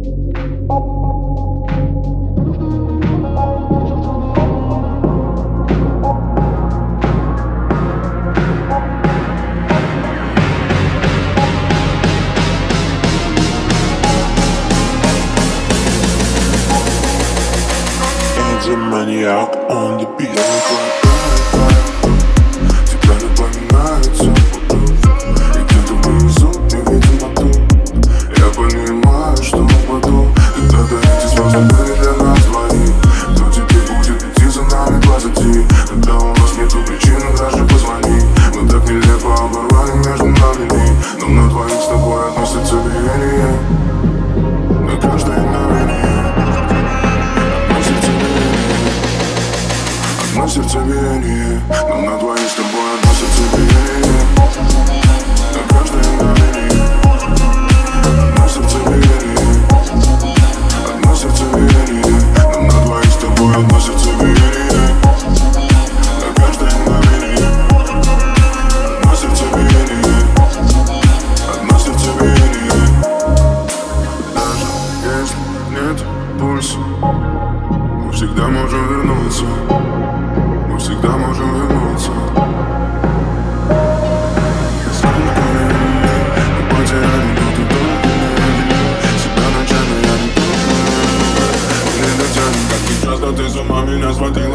Maniac on the beat. Тебя напоминает все и где-то внизу не виден мотор. Я понимаю, что упаду. Когда-то эти звезды были для нас двоих. Кто теперь будет идти за нами позади? Когда у нас нету причины даже позвонить. Мы так нелепо оборвали между нами линии. Но на двоих с тобой одно сердцебиение. На каждое мгновение. Одно сердцебиение, но на двоих с тобой одно сердцебиение. На каждое мгновение. Одно сердцебиение. Одно сердцебиение, но на двоих с тобой одно сердцебиение. На каждое мгновение. Одно сердцебиение. Одно сердцебиение. Даже если нет пульса, мы всегда можем вернуться. Мы всегда можем вернуться. Сколько времени мы потеряли, но ты только не себя ночами, я не только не дотянем. Как не часто ты с ума меня сводил.